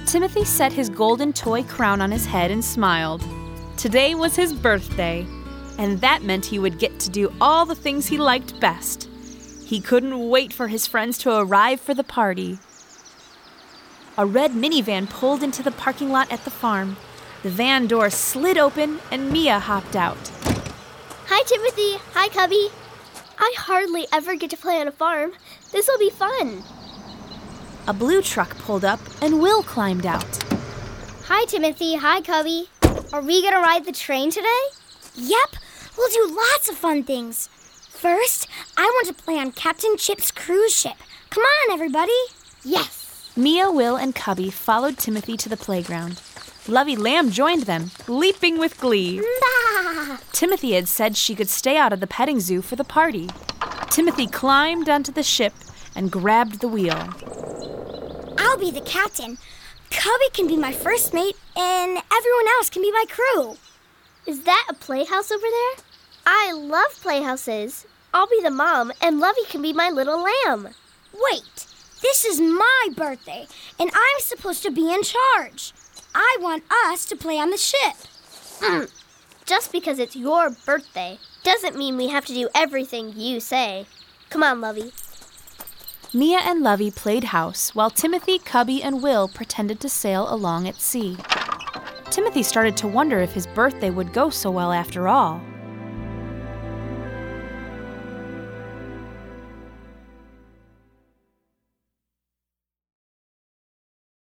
Timothy set his golden toy crown on his head and smiled. Today was his birthday, and that meant he would get to do all the things he liked best. He couldn't wait for his friends to arrive for the party. A red minivan pulled into the parking lot at the farm. The van door slid open and Mia hopped out. Hi, Timothy. Hi, Cubby. I hardly ever get to play on a farm. This will be fun. A blue truck pulled up and Will climbed out. Hi, Timothy. Hi, Cubby. Are we going to ride the train today? Yep, we'll do lots of fun things. First, I want to play on Captain Chip's cruise ship. Come on, everybody. Yes. Mia, Will, and Cubby followed Timothy to the playground. Lovey Lamb joined them, leaping with glee. Timothy had said she could stay out of the petting zoo for the party. Timothy climbed onto the ship and grabbed the wheel. I'll be the captain. Cubby can be my first mate, and everyone else can be my crew. Is that a playhouse over there? I love playhouses. I'll be the mom, and Lovey can be my little lamb. Wait, this is my birthday, and I'm supposed to be in charge. I want us to play on the ship. Just because it's your birthday doesn't mean we have to do everything you say. Come on, Lovey. Mia and Lovey played house while Timothy, Cubby, and Will pretended to sail along at sea. Timothy started to wonder if his birthday would go so well after all.